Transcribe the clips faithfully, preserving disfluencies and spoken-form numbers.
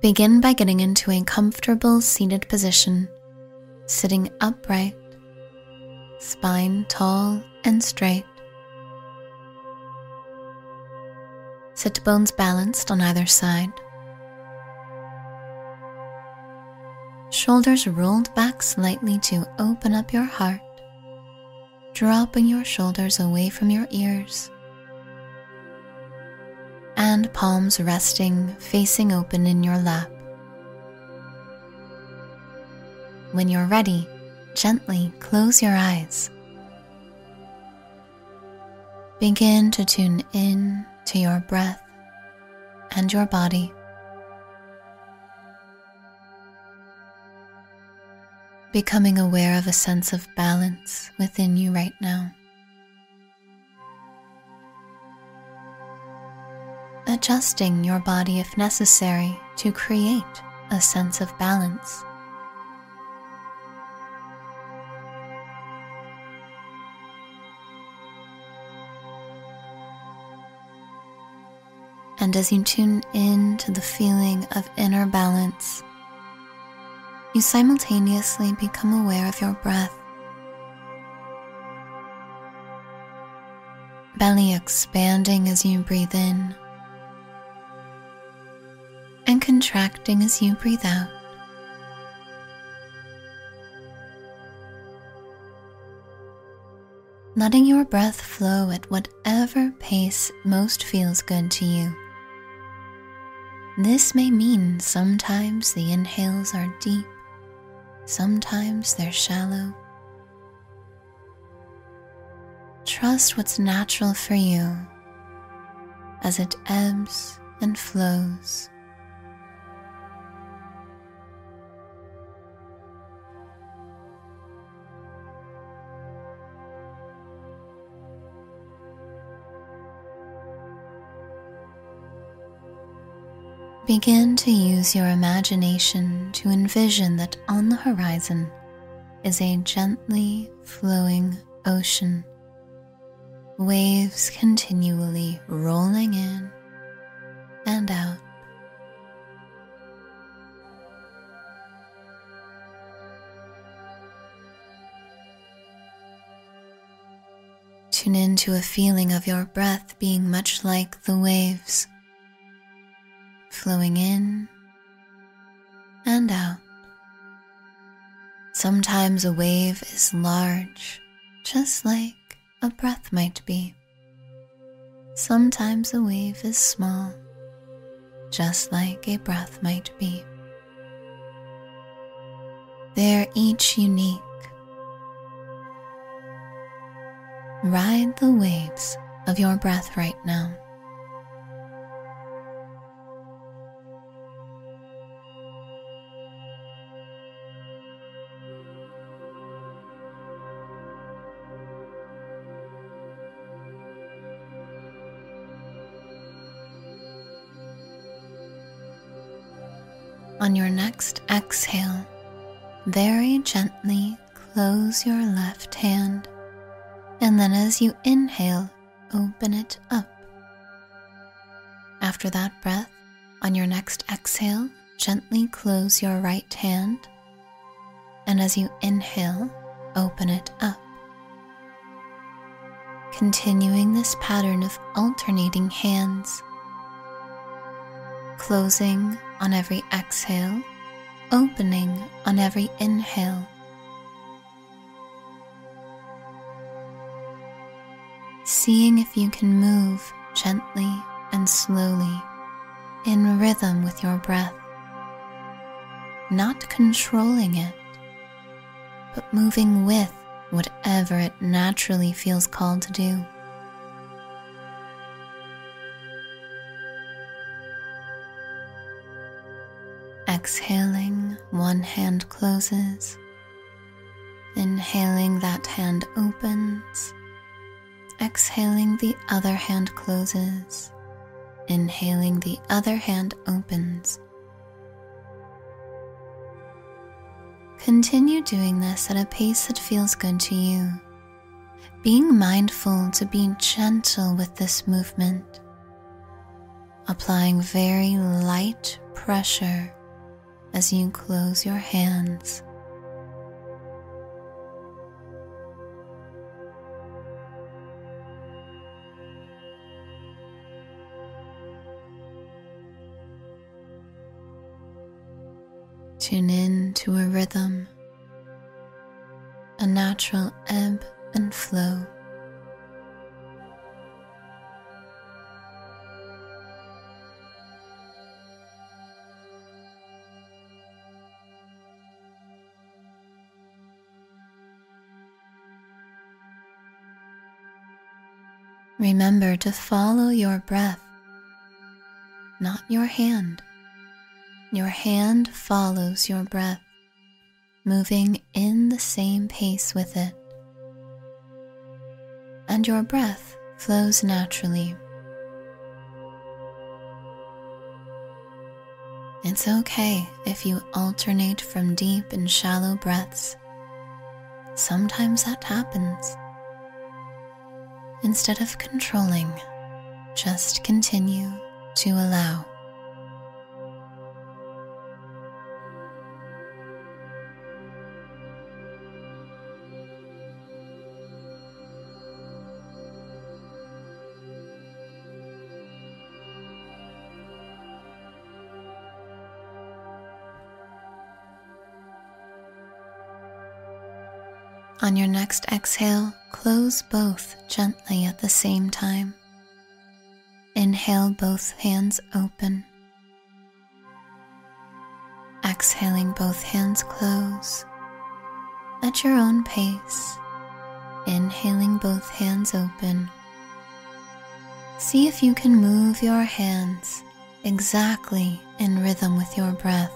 Begin by getting into a comfortable seated position, sitting upright, spine tall and straight. Sit bones balanced on either side. Shoulders rolled back slightly to open up your heart, dropping your shoulders away from your ears, and palms resting facing open in your lap. When you're ready, gently close your eyes. Begin to tune in to your breath and your body. Becoming aware of a sense of balance within you right now. Adjusting your body if necessary to create a sense of balance. And as you tune in to the feeling of inner balance, you simultaneously become aware of your breath. Belly expanding as you breathe in, and contracting as you breathe out. Letting your breath flow at whatever pace most feels good to you. This may mean sometimes the inhales are deep, sometimes they're shallow. Trust what's natural for you as it ebbs and flows. Begin to use your imagination to envision that on the horizon is a gently flowing ocean, waves continually rolling in and out. Tune into a feeling of your breath being much like the waves, flowing in and out. Sometimes a wave is large, just like a breath might be. Sometimes a wave is small, just like a breath might be. They're each unique. Ride the waves of your breath right now. On your next exhale, very gently close your left hand, and then as you inhale, open it up. After that breath, on your next exhale, gently close your right hand, and as you inhale, open it up. Continuing this pattern of alternating hands, closing on every exhale, opening on every inhale. Seeing if you can move gently and slowly in rhythm with your breath, not controlling it, but moving with whatever it naturally feels called to do. Exhaling, one hand closes. Inhaling, that hand opens. Exhaling, the other hand closes. Inhaling, the other hand opens. Continue doing this at a pace that feels good to you, being mindful to be gentle with this movement, applying very light pressure as you close your hands. Tune in to a rhythm, a natural ebb and flow. Remember to follow your breath, not your hand. Your hand follows your breath, moving in the same pace with it, and your breath flows naturally. It's okay if you alternate from deep and shallow breaths. Sometimes that happens. Instead of controlling, just continue to allow. On your next exhale, close both gently at the same time. Inhale, both hands open. Exhaling, both hands close. At your own pace, inhaling, both hands open. See if you can move your hands exactly in rhythm with your breath,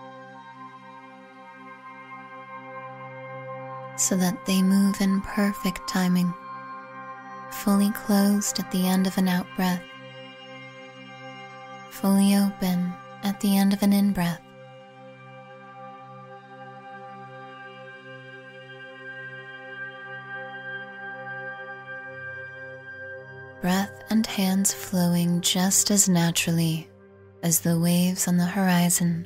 so that they move in perfect timing, fully closed at the end of an out-breath, fully open at the end of an in-breath. Breath and hands flowing just as naturally as the waves on the horizon.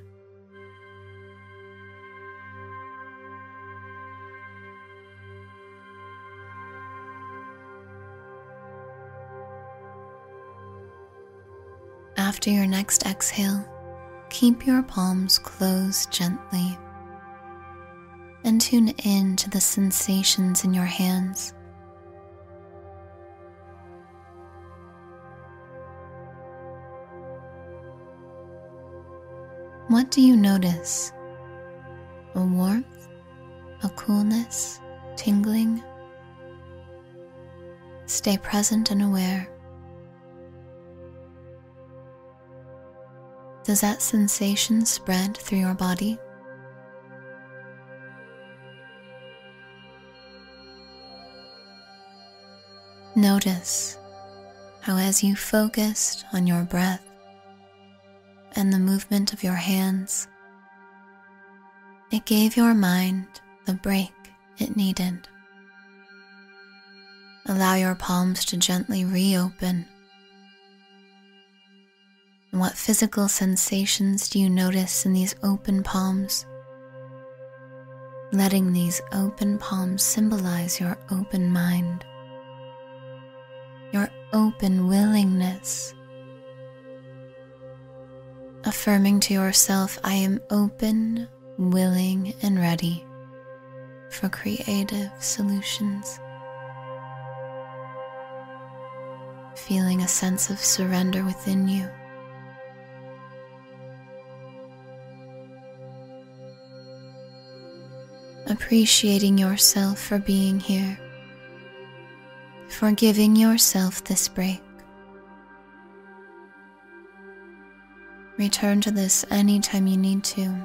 After your next exhale, keep your palms closed gently and tune in to the sensations in your hands. What do you notice? A warmth, a coolness, tingling? Stay present and aware. Does that sensation spread through your body? Notice how, as you focused on your breath and the movement of your hands, it gave your mind the break it needed. Allow your palms to gently reopen. What physical sensations do you notice in these open palms? Letting these open palms symbolize your open mind, your open willingness. Affirming to yourself, I am open, willing, and ready for creative solutions. Feeling a sense of surrender within you. Appreciating yourself for being here, for giving yourself this break. Return to this anytime you need to.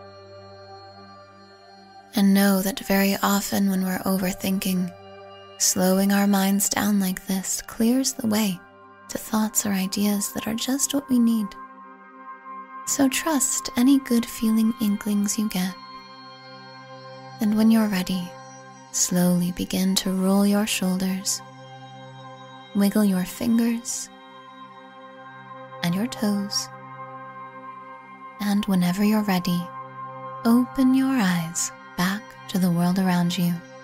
And know that very often when we're overthinking, slowing our minds down like this clears the way to thoughts or ideas that are just what we need. So trust any good feeling inklings you get. And when you're ready, slowly begin to roll your shoulders, wiggle your fingers and your toes, And whenever you're ready, open your eyes back to the world around you.